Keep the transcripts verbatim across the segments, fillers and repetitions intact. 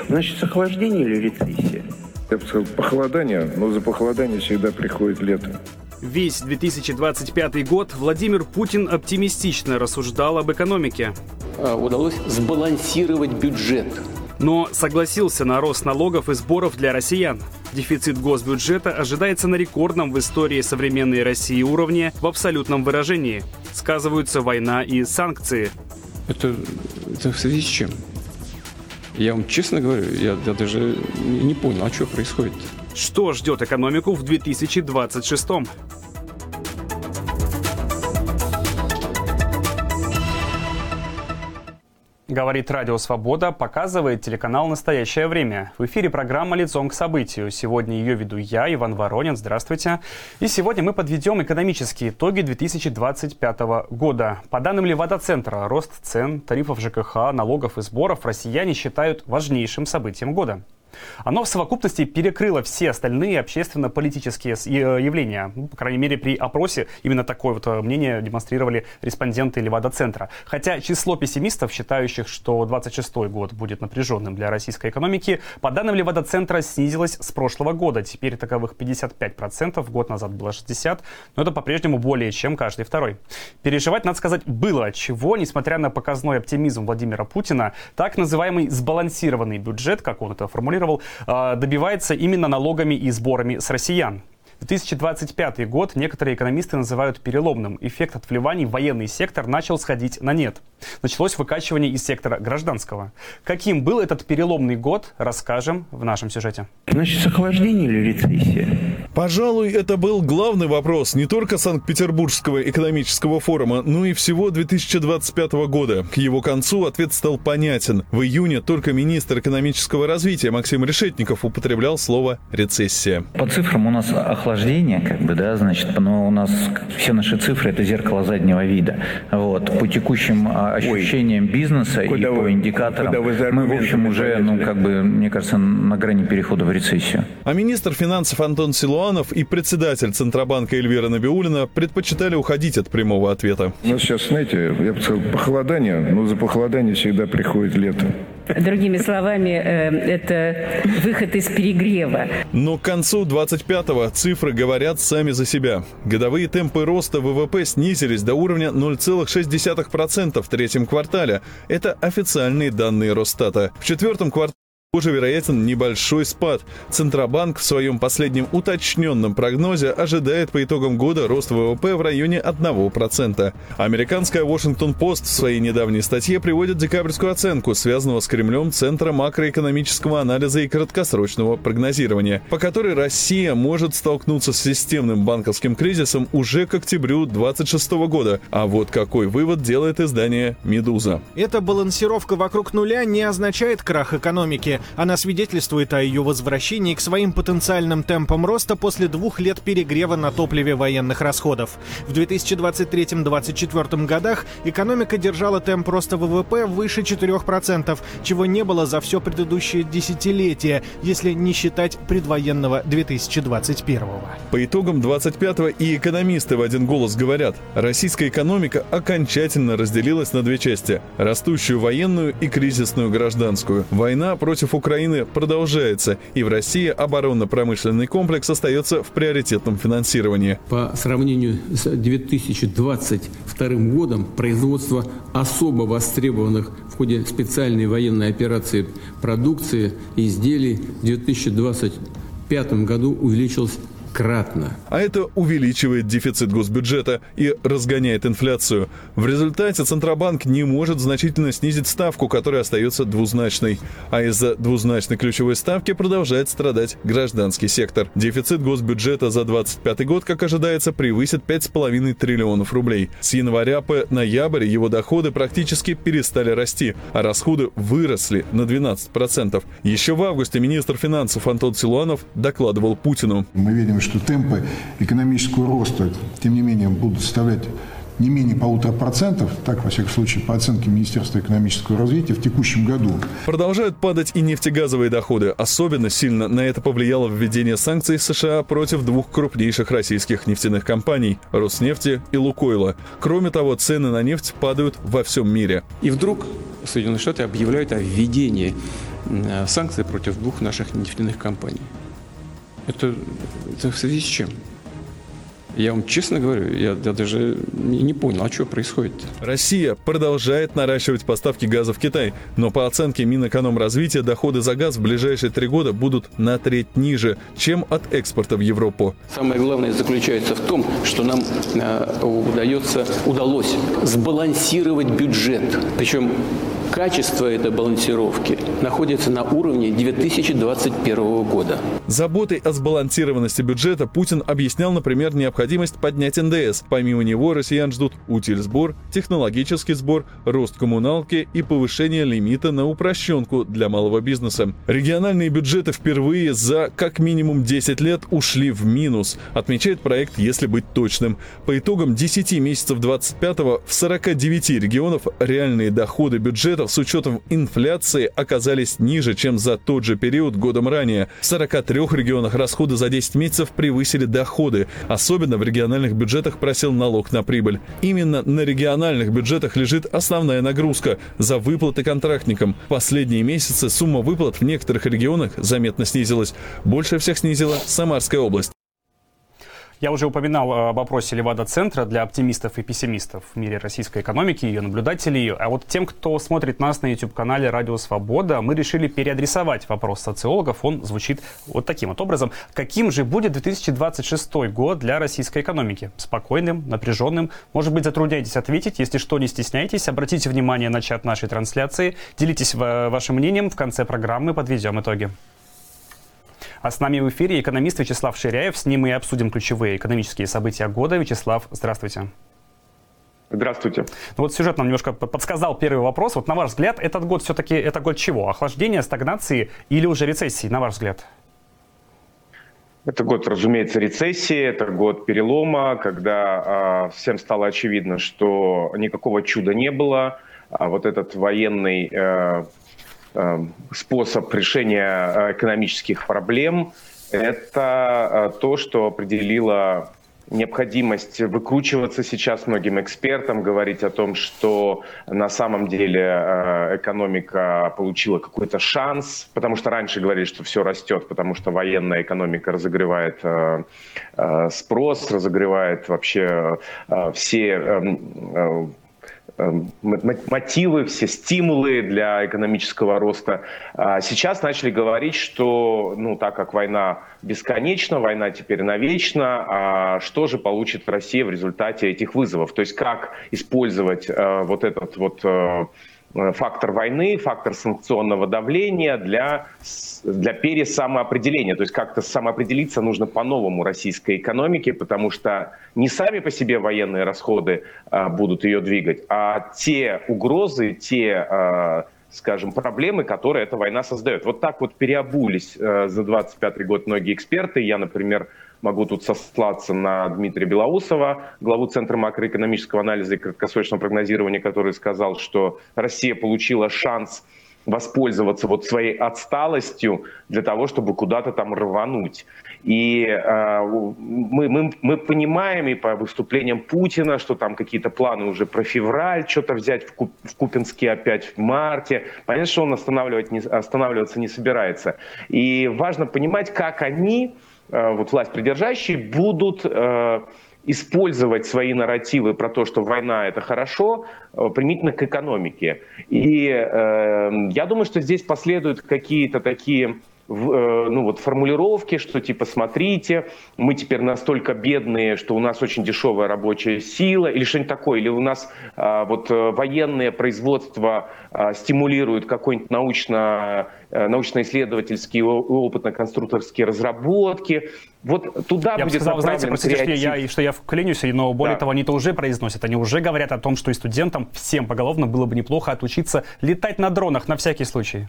Значит, охлаждение или рецессия? Я бы сказал, похолодание, но за похолодание всегда приходит лето. Весь две тысячи двадцать пятый год Владимир Путин оптимистично рассуждал об экономике. Удалось сбалансировать бюджет. Но согласился на рост налогов и сборов для россиян. Дефицит госбюджета ожидается на рекордном в истории современной России уровне в абсолютном выражении. Сказываются война и санкции. Это, это в связи с чем? Я вам честно говорю, я, я даже не понял, а что происходит? Что ждет экономику в две тысячи двадцать шестом? Говорит Радио Свобода, показывает телеканал «Настоящее время». В эфире программа «Лицом к событию». Сегодня ее веду я, Иван Воронин. Здравствуйте. И сегодня мы подведем экономические итоги две тысячи двадцать пятого года. По данным Левада-центра, рост цен, тарифов ЖКХ, налогов и сборов россияне считают важнейшим событием года. Оно в совокупности перекрыло все остальные общественно-политические явления. По крайней мере, при опросе именно такое вот мнение демонстрировали респонденты Левада-центра. Хотя число пессимистов, считающих, что двадцать шестой год будет напряженным для российской экономики, по данным Левада-центра снизилось с прошлого года. Теперь таковых пятьдесят пять процентов, год назад было шестьдесят процентов, но это по-прежнему более чем каждый второй. Переживать, надо сказать, было от чего, несмотря на показной оптимизм Владимира Путина, так называемый сбалансированный бюджет, как он это формулировал, добивается именно налогами и сборами с россиян. две тысячи двадцать пятый год некоторые экономисты называют переломным. Эффект от вливаний в военный сектор начал сходить на нет. Началось выкачивание из сектора гражданского. Каким был этот переломный год, расскажем в нашем сюжете. Значит, охлаждение или рецессия? Пожалуй, это был главный вопрос не только Санкт-Петербургского экономического форума, но и всего две тысячи двадцать пятого года. К его концу ответ стал понятен. В июне только министр экономического развития Максим Решетников употреблял слово «рецессия». По цифрам у нас охлаждение, как бы, да, значит, но у нас все наши цифры — это зеркало заднего вида. Вот. По текущим ощущениям бизнеса Ой, и по вы, индикаторам мы, в общем, уже, ну, как бы, мне кажется, на грани перехода в рецессию. А министр финансов Антон Силуанов и председатель Центробанка Эльвира Набиуллина предпочитали уходить от прямого ответа. У нас сейчас, знаете, я бы сказал, похолодание, но за похолодание всегда приходит лето. Другими словами, это выход из перегрева. Но к концу двадцать пятого цифры говорят сами за себя. Годовые темпы роста ВВП снизились до уровня ноль целых шесть десятых процента в третьем квартале. Это официальные данные Росстата. В четвертом квартале уже вероятен небольшой спад. Центробанк в своем последнем уточненном прогнозе ожидает по итогам года рост ВВП в районе одного процента. Американская Washington-Post в своей недавней статье приводит декабрьскую оценку, связанного с Кремлем Центра макроэкономического анализа и краткосрочного прогнозирования, по которой Россия может столкнуться с системным банковским кризисом уже к октябрю двадцать шестого года. А вот какой вывод делает издание «Медуза». Эта балансировка вокруг нуля не означает крах экономики. Она свидетельствует о ее возвращении к своим потенциальным темпам роста после двух лет перегрева на топливе военных расходов. В две тысячи двадцать третьем — две тысячи двадцать четвёртом годах экономика держала темп роста ВВП выше четырёх процентов, чего не было за все предыдущее десятилетие, если не считать предвоенного две тысячи двадцать первого. По итогам двадцать пятого и экономисты в один голос говорят: российская экономика окончательно разделилась на две части – растущую военную и кризисную гражданскую. Война против Украины продолжается, и в России оборонно-промышленный комплекс остается в приоритетном финансировании. По сравнению с две тысячи двадцать вторым годом производство особо востребованных в ходе специальной военной операции продукции и изделий в две тысячи двадцать пятом году увеличилось кратно. А это увеличивает дефицит госбюджета и разгоняет инфляцию. В результате Центробанк не может значительно снизить ставку, которая остается двузначной. А из-за двузначной ключевой ставки продолжает страдать гражданский сектор. Дефицит госбюджета за двадцать пятый год, как ожидается, превысит пять с половиной триллионов рублей. С января по ноябрь его доходы практически перестали расти, а расходы выросли на двенадцать процентов. Еще в августе министр финансов Антон Силуанов докладывал Путину. Мы видим, что темпы экономического роста, тем не менее, будут составлять не менее полутора процентов, так, во всяком случае, по оценке Министерства экономического развития в текущем году. Продолжают падать и нефтегазовые доходы. Особенно сильно на это повлияло введение санкций США против двух крупнейших российских нефтяных компаний – Роснефти и Лукойла. Кроме того, цены на нефть падают во всем мире. И вдруг Соединенные Штаты объявляют о введении санкции против двух наших нефтяных компаний. Это, это в связи с чем? Я вам честно говорю, я, я даже не понял, а что происходит? Россия продолжает наращивать поставки газа в Китай, но по оценке Минэкономразвития доходы за газ в ближайшие три года будут на треть ниже, чем от экспорта в Европу. Самое главное заключается в том, что нам э, удается, удалось сбалансировать бюджет. Причем качество этой балансировки находится на уровне две тысячи двадцать первого года. Заботой о сбалансированности бюджета Путин объяснял, например, необходимость поднять эн дэ эс. Помимо него россиян ждут утильсбор, технологический сбор, рост коммуналки и повышение лимита на упрощенку для малого бизнеса. Региональные бюджеты впервые за как минимум десять лет ушли в минус, отмечает проект «Если быть точным». По итогам десяти месяцев двадцать пятого в сорока девяти регионах реальные доходы бюджетов с учетом инфляции оказались ниже, чем за тот же период годом ранее. В сорока трёх регионах расходы за десять месяцев превысили доходы. Особенно в региональных бюджетах просел налог на прибыль. Именно на региональных бюджетах лежит основная нагрузка за выплаты контрактникам. В последние месяцы сумма выплат в некоторых регионах заметно снизилась. Больше всех снизила Самарская область. Я уже упоминал о вопросе Левада-центра для оптимистов и пессимистов в мире российской экономики, ее наблюдателей. А вот тем, кто смотрит нас на YouTube-канале «Радио Свобода», мы решили переадресовать вопрос социологов. Он звучит вот таким вот образом. Каким же будет две тысячи двадцать шестой год для российской экономики? Спокойным, напряженным? Может быть, затрудняетесь ответить? Если что, не стесняйтесь. Обратите внимание на чат нашей трансляции. Делитесь вашим мнением. В конце программы подведем итоги. А с нами в эфире экономист Вячеслав Ширяев. С ним мы и обсудим ключевые экономические события года. Вячеслав, здравствуйте. Здравствуйте. Ну вот сюжет нам немножко подсказал первый вопрос. Вот на ваш взгляд, этот год все-таки это год чего? Охлаждения, стагнации или уже рецессии, на ваш взгляд? Это год, разумеется, рецессии, это год перелома, когда э, всем стало очевидно, что никакого чуда не было. А вот этот военный... Э, способ решения экономических проблем – это то, что определило необходимость выкручиваться сейчас многим экспертам, говорить о том, что на самом деле экономика получила какой-то шанс, потому что раньше говорили, что все растет, потому что военная экономика разогревает спрос, разогревает вообще все мотивы, все стимулы для экономического роста. Сейчас начали говорить, что, ну, так как война бесконечна, война теперь навечно, а что же получит Россия в результате этих вызовов? То есть как использовать вот этот вот фактор войны, фактор санкционного давления для, для пересамоопределения. То есть как-то самоопределиться нужно по-новому российской экономике, потому что не сами по себе военные расходы а, будут ее двигать, а те угрозы, те, а, скажем, проблемы, которые эта война создает. Вот так вот переобулись а, за двадцать пятый год многие эксперты. Я, например, могу тут сослаться на Дмитрия Белоусова, главу Центра макроэкономического анализа и краткосрочного прогнозирования, который сказал, что Россия получила шанс воспользоваться вот своей отсталостью для того, чтобы куда-то там рвануть. И э, мы, мы, мы понимаем и по выступлениям Путина, что там какие-то планы уже про февраль, что-то взять в, Куп, в Купинске опять в марте. Понятно, что он останавливать не, останавливаться не собирается. И важно понимать, как они... вот власть придержащие будут э, использовать свои нарративы про то, что война — это хорошо, э, применительно к экономике. И э, я думаю, что здесь последуют какие-то такие ну, вот, формулировки, что типа смотрите, мы теперь настолько бедные, что у нас очень дешевая рабочая сила, или что-нибудь такое, или у нас а, вот, военное производство а, стимулирует какой-нибудь научно, а, научно-исследовательские и опытно-конструкторские разработки. Вот туда я будет сказал, знаете, простите, креатив. что я, что я вклинюсь, но более да. того, они это уже произносят. Они уже говорят о том, что и студентам всем поголовно было бы неплохо отучиться летать на дронах на всякий случай.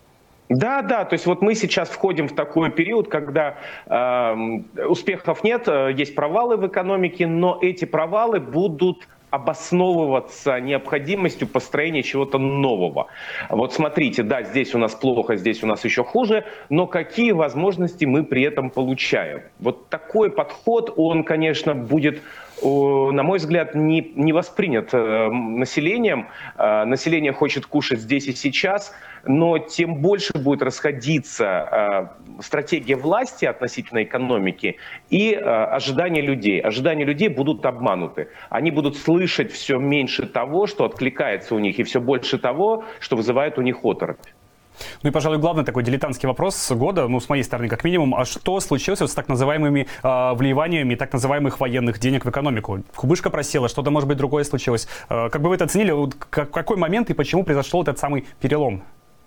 Да, да, то есть вот мы сейчас входим в такой период, когда э, успехов нет, есть провалы в экономике, но эти провалы будут обосновываться необходимостью построения чего-то нового. Вот смотрите, да, здесь у нас плохо, здесь у нас еще хуже, но какие возможности мы при этом получаем? Вот такой подход, он, конечно, будет на мой взгляд, не, не воспринят населением. Население хочет кушать здесь и сейчас, но тем больше будет расходиться стратегия власти относительно экономики и ожидания людей. Ожидания людей будут обмануты. Они будут слышать все меньше того, что откликается у них, и все больше того, что вызывает у них оторопь. Ну и, пожалуй, главный такой дилетантский вопрос года, ну, с моей стороны, как минимум, а что случилось вот с так называемыми э, вливаниями так называемых военных денег в экономику? Кубышка просела, что-то, может быть, другое случилось. Э, как бы вы это оценили? Вот, как, какой момент и почему произошел этот самый перелом?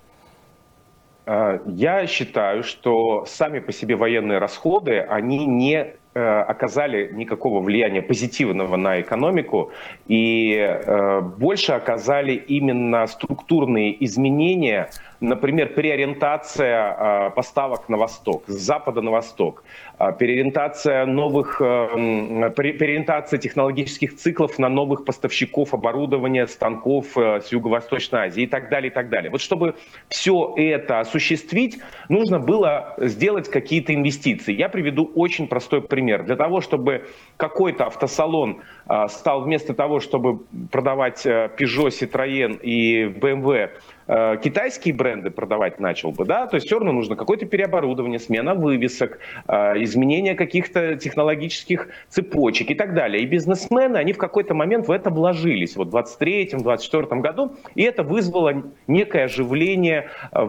Я считаю, что сами по себе военные расходы, они не оказали никакого влияния позитивного на экономику, и э, больше оказали именно структурные изменения, например, переориентация э, поставок на восток, с запада на восток, э, переориентация новых, э, переориентация технологических циклов на новых поставщиков оборудования, станков э, с Юго-Восточной Азии и так далее, и так далее. Вот чтобы все это осуществить, нужно было сделать какие-то инвестиции. Я приведу очень простой пример. Пример. Для того, чтобы какой-то автосалон э, стал вместо того, чтобы продавать э, Peugeot, Citroën и бэ эм вэ, э, китайские бренды продавать начал бы, да, то есть все равно нужно какое-то переоборудование, смена вывесок, э, изменение каких-то технологических цепочек и так далее. И бизнесмены, они в какой-то момент в это вложились, вот в двадцать третьем — двадцать четвёртом году, и это вызвало некое оживление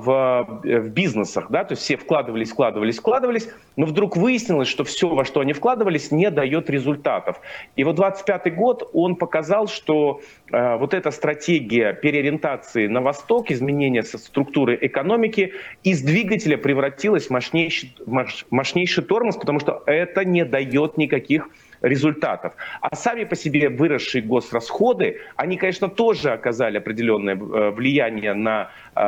в, в бизнесах, да, то есть все вкладывались, вкладывались, вкладывались, но вдруг выяснилось, что все, во что они вкладывались, не дает результатов. И вот двадцать пятый год, он показал, что э, вот эта стратегия переориентации на восток, изменения структуры экономики, из двигателя превратилась в мощнейший, мощнейший тормоз, потому что это не дает никаких результатов. А сами по себе выросшие госрасходы, они, конечно, тоже оказали определенное влияние на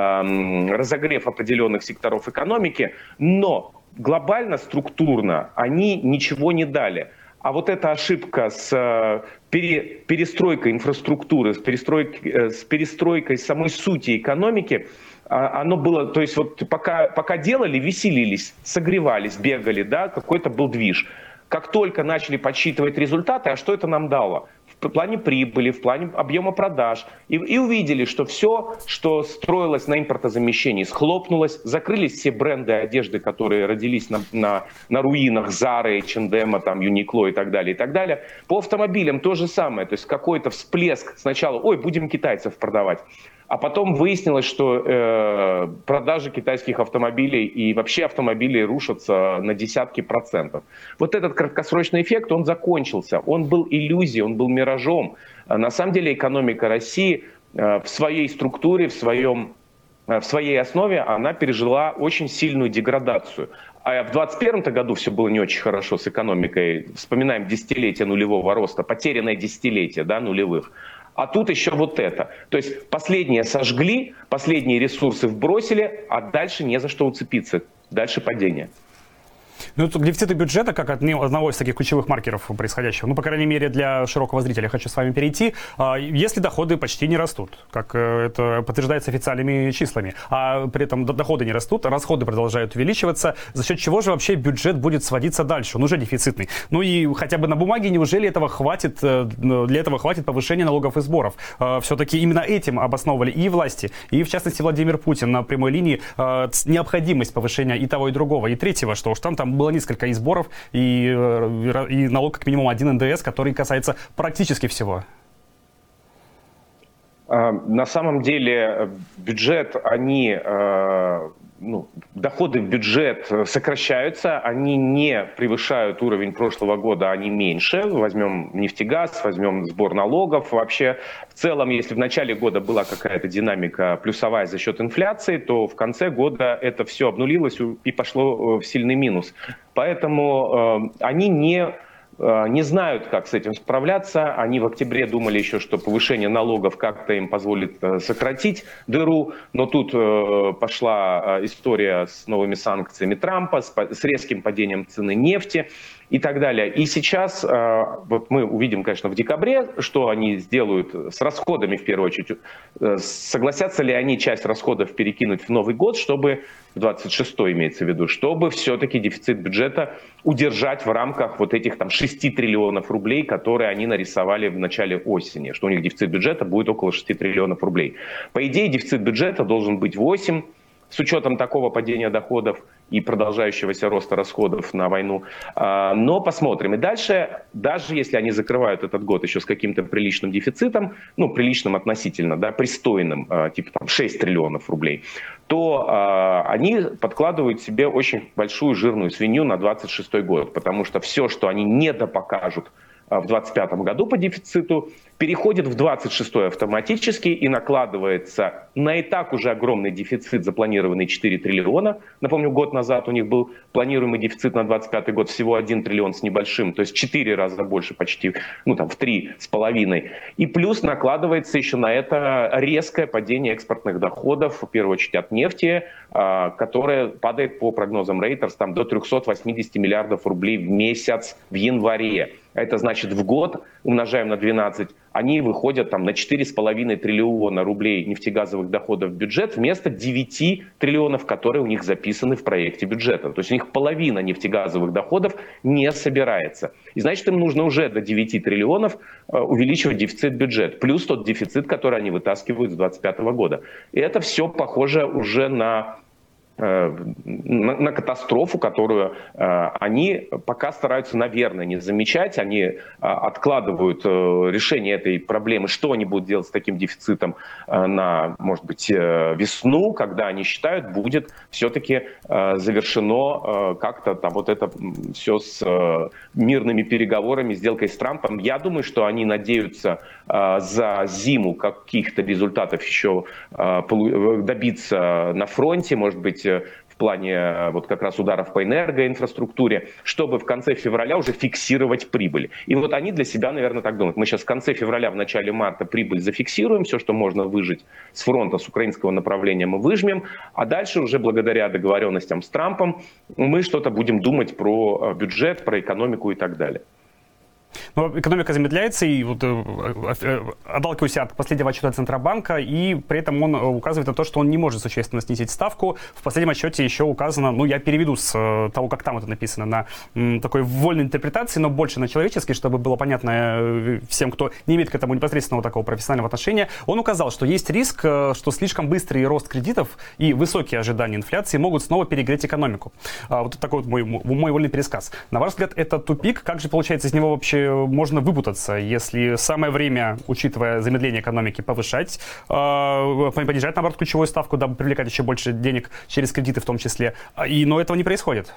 э, разогрев определенных секторов экономики, но глобально, структурно они ничего не дали. А вот эта ошибка с пере, перестройкой инфраструктуры, с перестройкой, с перестройкой самой сути экономики, оно было, то есть вот пока, пока делали, веселились, согревались, бегали, да, какой-то был движ. Как только начали подсчитывать результаты, а что это нам дало? В плане прибыли, в плане объема продаж. И, и увидели, что все, что строилось на импортозамещении, схлопнулось. Закрылись все бренды одежды, которые родились на, на, на руинах Зары, эйч энд эм, там, Юникло и так далее, и так далее. По автомобилям то же самое. То есть какой-то всплеск сначала, ой, будем китайцев продавать. А потом выяснилось, что э, продажи китайских автомобилей и вообще автомобилей рушатся на десятки процентов. Вот этот краткосрочный эффект, он закончился. Он был иллюзией, он был миражом. На самом деле экономика России э, в своей структуре, в, своем, э, в своей основе, она пережила очень сильную деградацию. А в двадцать первом году все было не очень хорошо с экономикой. Вспоминаем десятилетие нулевого роста, потерянное десятилетие, да, нулевых. А тут еще вот это. То есть последние сожгли, последние ресурсы вбросили, а дальше не за что уцепиться. Дальше падение. Ну, дефициты бюджета, как одного из таких ключевых маркеров происходящего, ну, по крайней мере, для широкого зрителя, хочу с вами перейти, если доходы почти не растут, как это подтверждается официальными числами, а при этом доходы не растут, расходы продолжают увеличиваться, за счет чего же вообще бюджет будет сводиться дальше? Он уже дефицитный. Ну и хотя бы на бумаге неужели этого хватит, для этого хватит повышения налогов и сборов? Все-таки именно этим обосновывали и власти, и в частности Владимир Путин на прямой линии необходимость повышения и того, и другого, и третьего, что уж там там было несколько и сборов, и, и налог как минимум один эн дэ эс, который касается практически всего. На самом деле бюджет, они, ну, доходы в бюджет сокращаются, они не превышают уровень прошлого года, они меньше. Возьмем нефтегаз, возьмем сбор налогов. Вообще, в целом, если в начале года была какая-то динамика плюсовая за счет инфляции, то в конце года это все обнулилось и пошло в сильный минус. Поэтому э, они не... не знают, как с этим справляться. Они в октябре думали еще, что повышение налогов как-то им позволит сократить дыру, но тут пошла история с новыми санкциями Трампа, с резким падением цены нефти. и так далее. И сейчас вот мы увидим, конечно, в декабре, что они сделают с расходами в первую очередь. Согласятся ли они часть расходов перекинуть в Новый год, чтобы, в двадцать шестой имеется в виду, чтобы все-таки дефицит бюджета удержать в рамках вот этих там шести триллионов рублей, которые они нарисовали в начале осени, что у них дефицит бюджета будет около шести триллионов рублей. По идее, дефицит бюджета должен быть восемь, с учетом такого падения доходов и продолжающегося роста расходов на войну. Но посмотрим. И дальше, даже если они закрывают этот год еще с каким-то приличным дефицитом, ну, приличным относительно, да, пристойным, типа там шесть триллионов рублей, то они подкладывают себе очень большую жирную свинью на двадцать шестой год, потому что все, что они недопокажут в двадцать пятом году по дефициту, переходит в двадцать шестой автоматически и накладывается на и так уже огромный дефицит, запланированный четыре триллиона. Напомню, год назад у них был планируемый дефицит на двадцать пятый год всего один триллион с небольшим, то есть четыре раза больше почти, ну там в три с половиной. И плюс накладывается еще на это резкое падение экспортных доходов, в первую очередь от нефти, которое падает по прогнозам Reuters там, до трёхсот восьмидесяти миллиардов рублей в месяц в январе. Это значит, в год умножаем на двенадцать, они выходят там, на четыре с половиной триллиона рублей нефтегазовых доходов в бюджет вместо девяти триллионов, которые у них записаны в проекте бюджета. То есть у них половина нефтегазовых доходов не собирается. И значит, им нужно уже до девяти триллионов увеличивать дефицит бюджета, плюс тот дефицит, который они вытаскивают с двадцать пятого года. И это все похоже уже на... На, на катастрофу, которую э, они пока стараются, наверное, не замечать. Они э, откладывают э, решение этой проблемы, что они будут делать с таким дефицитом э, на, может быть, э, весну, когда они считают, будет все-таки э, завершено э, как-то там вот это все с э, мирными переговорами, сделкой с Трампом. Я думаю, что они надеются э, за зиму каких-то результатов еще э, добиться на фронте, может быть, в плане вот как раз ударов по энергоинфраструктуре, чтобы в конце февраля уже фиксировать прибыль. И вот они для себя, наверное, так думают. Мы сейчас в конце февраля, в начале марта прибыль зафиксируем, все, что можно выжить с фронта, с украинского направления мы выжмем, а дальше уже благодаря договоренностям с Трампом мы что-то будем думать про бюджет, про экономику и так далее. Но экономика замедляется, и вот, э, отталкиваясь от последнего отчета Центробанка, и при этом он указывает на то, что он не может существенно снизить ставку. В последнем отчете еще указано, ну я переведу с э, того, как там это написано, на м, такой вольной интерпретации, но больше на человеческий, чтобы было понятно э, всем, кто не имеет к этому непосредственного такого профессионального отношения. Он указал, что есть риск, э, что слишком быстрый рост кредитов и высокие ожидания инфляции могут снова перегреть экономику. А, вот такой вот мой, мой вольный пересказ. На ваш взгляд, это тупик? Как же получается из него вообще можно выпутаться, если самое время, учитывая замедление экономики, повышать, э, понижать, наоборот, ключевую ставку, дабы привлекать еще больше денег через кредиты в том числе. И, но этого не происходит.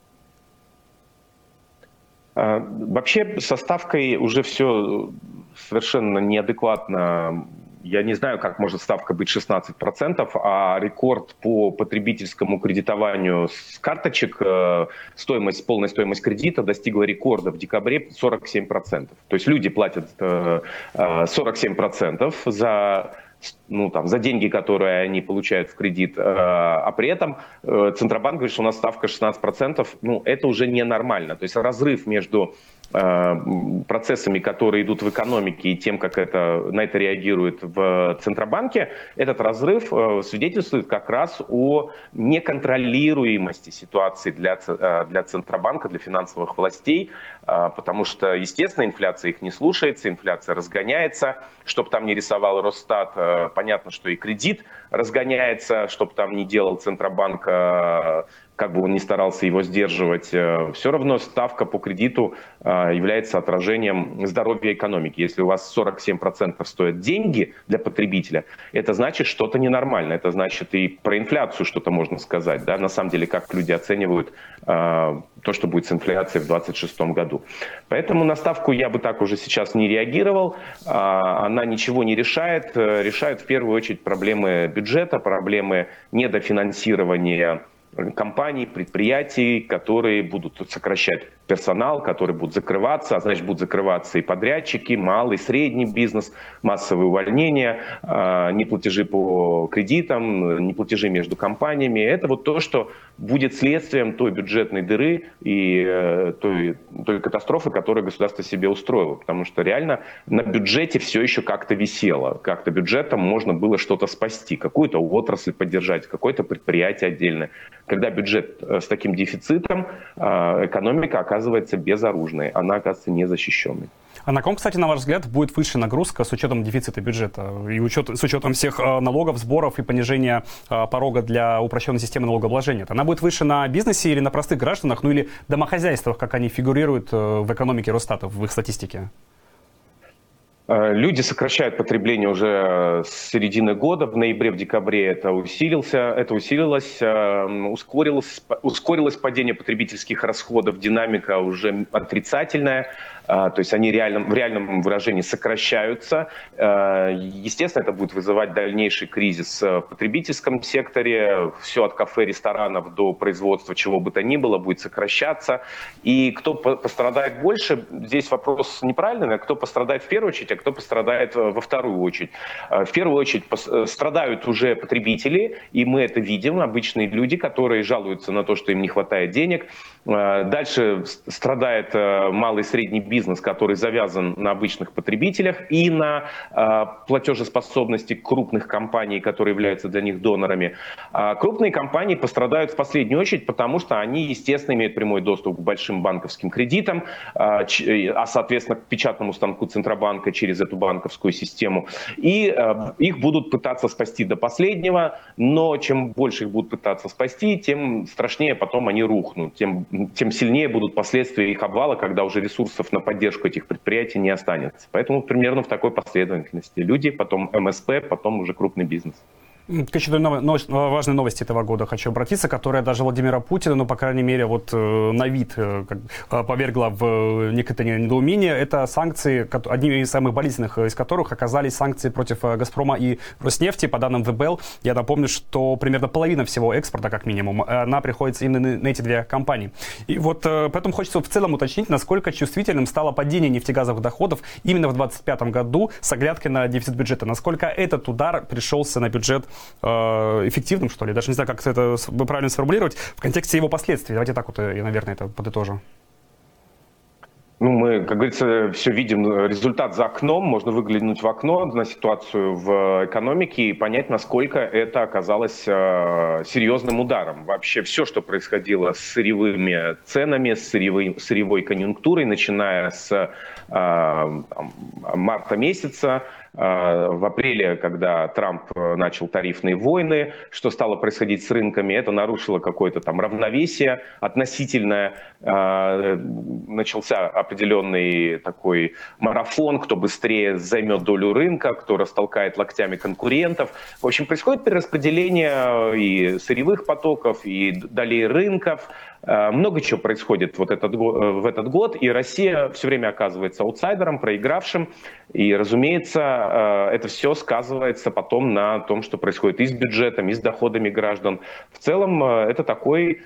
Вообще со ставкой уже все совершенно неадекватно. Я не знаю, как может ставка быть шестнадцать процентов, а рекорд по потребительскому кредитованию с карточек, стоимость, полная стоимость кредита достигла рекорда в декабре сорок семь процентов. То есть люди платят сорок семь процентов за... ну, там, за деньги, которые они получают в кредит, а при этом Центробанк говорит, что у нас ставка шестнадцать процентов, ну, это уже ненормально. То есть разрыв между процессами, которые идут в экономике, и тем, как это, на это реагирует в Центробанке, этот разрыв свидетельствует как раз о неконтролируемости ситуации для, для Центробанка, для финансовых властей, потому что, естественно, инфляция их не слушается, инфляция разгоняется, чтобы там не рисовал Росстат, понятно, что и кредит разгоняется, чтобы там не делал Центробанк, как бы он ни старался его сдерживать, все равно ставка по кредиту является отражением здоровья экономики. Если у вас сорок семь процентов стоят деньги для потребителя, это значит что-то ненормально. Это значит и про инфляцию что-то можно сказать. Да? На самом деле, как люди оценивают то, что будет с инфляцией в двадцать шестом году. Поэтому на ставку я бы так уже сейчас не реагировал. Она ничего не решает. Решает в первую очередь проблемы бюджета, проблемы недофинансирования компаний, предприятий, которые будут сокращать персонал, который будет закрываться, а значит будут закрываться и подрядчики, малый, средний бизнес, массовые увольнения, неплатежи по кредитам, неплатежи между компаниями. Это вот то, что будет следствием той бюджетной дыры и той, той катастрофы, которую государство себе устроило. Потому что реально на бюджете все еще как-то висело. Как-то бюджетом можно было что-то спасти, какую-то отрасль поддержать, какое-то предприятие отдельное. Когда бюджет с таким дефицитом, экономика оказывается безоружной, она оказывается незащищенной. А на ком, кстати, на ваш взгляд, будет высшая нагрузка с учетом дефицита бюджета и учет, с учетом всех налогов, сборов и понижения порога для упрощенной системы налогообложения? Она будет выше на бизнесе или на простых гражданах, ну или домохозяйствах, как они фигурируют в экономике Росстата, в их статистике? Люди сокращают потребление уже с середины года. В ноябре, в декабре это усилился, это усилилось, ускорилось, ускорилось падение потребительских расходов, динамика уже отрицательная. То есть они реально, в реальном выражении сокращаются. Естественно, это будет вызывать дальнейший кризис в потребительском секторе. Все от кафе, ресторанов до производства, чего бы то ни было, будет сокращаться. И кто пострадает больше, здесь вопрос неправильный. Кто пострадает в первую очередь, а кто пострадает во вторую очередь. В первую очередь страдают уже потребители, и мы это видим, обычные люди, которые жалуются на то, что им не хватает денег. Дальше страдает малый и средний бизнес, бизнес, который завязан на обычных потребителях и на э, платежеспособности крупных компаний, которые являются для них донорами. А крупные компании пострадают в последнюю очередь, потому что они, естественно, имеют прямой доступ к большим банковским кредитам, э, ч, а, соответственно, к печатному станку Центробанка через эту банковскую систему. И э, их будут пытаться спасти до последнего, но чем больше их будут пытаться спасти, тем страшнее потом они рухнут, тем, тем сильнее будут последствия их обвала, когда уже ресурсов на поддержку этих предприятий не останется. Поэтому примерно в такой последовательности. Люди, потом эм эс пэ, потом уже крупный бизнес. К еще одной новости, важной новости этого года хочу обратиться, которая даже Владимира Путина, ну, по крайней мере, вот на вид как, повергла в некоторое недоумение. Это санкции, одними из самых болезненных из которых оказались санкции против «Газпрома» и «Роснефти». По данным вэ бэ эл, я напомню, что примерно половина всего экспорта, как минимум, она приходится именно на эти две компании. И вот поэтому хочется в целом уточнить, насколько чувствительным стало падение нефтегазовых доходов именно в две тысячи двадцать пятом году с оглядкой на дефицит бюджета. Насколько этот удар пришелся на бюджет эффективным, что ли, даже не знаю, как это правильно сформулировать, в контексте его последствий. Давайте так вот я, наверное, это подытожу. Ну, мы, как говорится, все видим, результат за окном, можно выглянуть в окно на ситуацию в экономике и понять, насколько это оказалось э, серьезным ударом. Вообще все, что происходило с сырьевыми ценами, с сырьевой, сырьевой конъюнктурой, начиная с э, там, марта месяца, в апреле, когда Трамп начал тарифные войны, что стало происходить с рынками, это нарушило какое-то там равновесие относительное. Начался определенный такой марафон, кто быстрее займет долю рынка, кто растолкает локтями конкурентов. В общем, происходит перераспределение и сырьевых потоков, и долей рынков. Много чего происходит вот этот, в этот год, и Россия все время оказывается аутсайдером, проигравшим. И, разумеется, это все сказывается потом на том, что происходит и с бюджетом, и с доходами граждан. В целом, это такой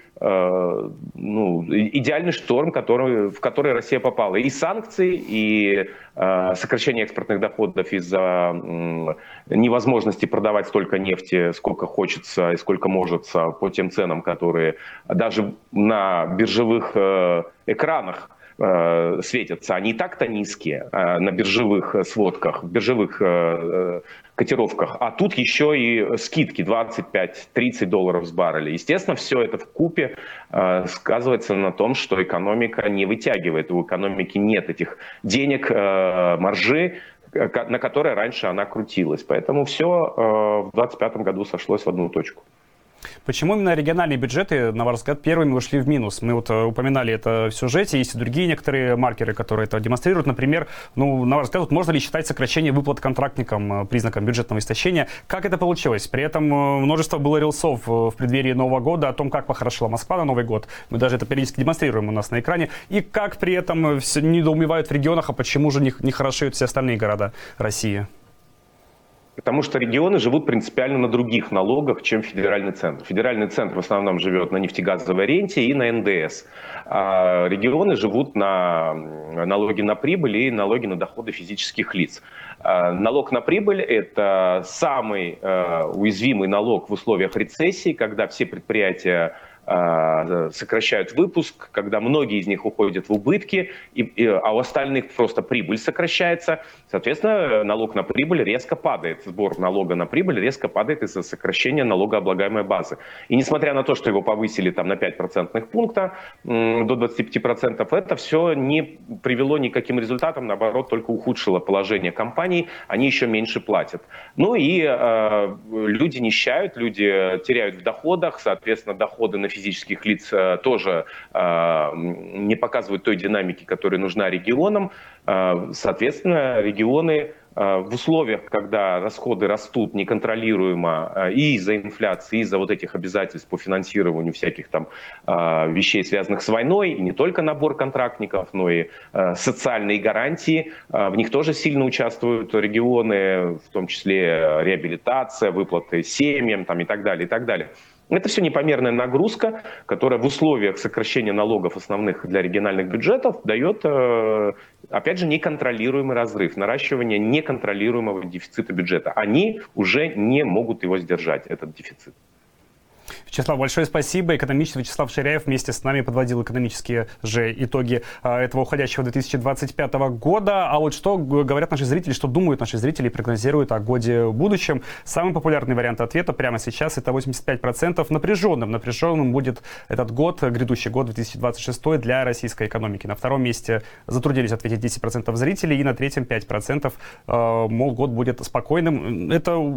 ну, идеальный шторм, который, в который Россия попала. И санкции, и сокращение экспортных доходов из-за невозможности продавать столько нефти, сколько хочется и сколько может по тем ценам, которые даже на биржевых экранах светятся. Они и так-то низкие на биржевых сводках, биржевых котировках. А тут еще и скидки двадцать пять - тридцать долларов с барреля. Естественно, все это вкупе сказывается на том, что экономика не вытягивает. У экономики нет этих денег, маржи, на которые раньше она крутилась. Поэтому все в двадцать пятом году сошлось в одну точку. Почему именно региональные бюджеты, на ваш взгляд, первыми ушли в минус? Мы вот упоминали это в сюжете, есть и другие некоторые маркеры, которые это демонстрируют. Например, ну, на ваш взгляд, вот можно ли считать сокращение выплат контрактникам признаком бюджетного истощения? Как это получилось? При этом множество было рилсов в преддверии Нового года о том, как похорошела Москва на Новый год. Мы даже это периодически демонстрируем у нас на экране. И как при этом все недоумевают в регионах, а почему же не, не хорошеют все остальные города России? Потому что регионы живут принципиально на других налогах, чем федеральный центр. Федеральный центр в основном живет на нефтегазовой ренте и на эн дэ эс. А регионы живут на налоги на прибыль и налоги на доходы физических лиц. Налог на прибыль – это самый уязвимый налог в условиях рецессии, когда все предприятия сокращают выпуск, когда многие из них уходят в убытки, и, и, а у остальных просто прибыль сокращается. Соответственно, налог на прибыль резко падает. Сбор налога на прибыль резко падает из-за сокращения налогооблагаемой базы. И несмотря на то, что его повысили там, на пять процентных пункта до двадцати пяти процентов, это все не привело ни к каким результатам, наоборот, только ухудшило положение компаний, они еще меньше платят. Ну и э, люди нищают, люди теряют в доходах, соответственно, доходы на физических лиц тоже э, не показывают той динамики, которая нужна регионам. Э, соответственно, регионы э, в условиях, когда расходы растут неконтролируемо э, и из-за инфляции, и из-за вот этих обязательств по финансированию всяких там э, вещей, связанных с войной, и не только набор контрактников, но и э, социальные гарантии, э, в них тоже сильно участвуют регионы, в том числе реабилитация, выплаты семьям там, и так далее, и так далее. Это все непомерная нагрузка, которая в условиях сокращения налогов основных для региональных бюджетов дает, опять же, неконтролируемый разрыв, наращивание неконтролируемого дефицита бюджета. Они уже не могут его сдержать, этот дефицит. Вячеслав, большое спасибо. Экономист Вячеслав Ширяев вместе с нами подводил экономические же итоги а, этого уходящего две тысячи двадцать пятого года. А вот что говорят наши зрители, что думают наши зрители и прогнозируют о годе будущем? Самый популярный вариант ответа прямо сейчас — это восемьдесят пять процентов. Напряженным. Напряженным будет этот год, грядущий год две тысячи двадцать шестой для российской экономики. На втором месте затруднились ответить десять процентов зрителей, и на третьем пять процентов, э, мол, год будет спокойным. Это э,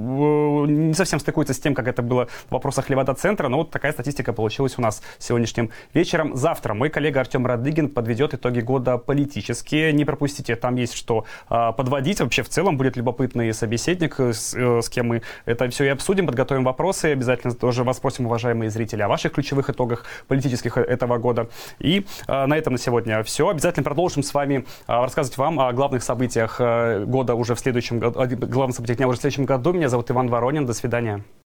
не совсем стыкуется с тем, как это было в вопросах Левада-центра, но вот такая статистика получилась у нас сегодняшним вечером. Завтра мой коллега Артем Радыгин подведет итоги года политические. Не пропустите, там есть что а, подводить. Вообще в целом будет любопытный собеседник, с, с кем мы это все и обсудим, подготовим вопросы. Обязательно тоже вас спросим, уважаемые зрители, о ваших ключевых итогах политических этого года. И а, на этом на сегодня все. Обязательно продолжим с вами а, рассказывать вам о главных событиях а, года уже в следующем году, главных событиях дня уже в следующем году. Меня зовут Иван Воронин. До свидания.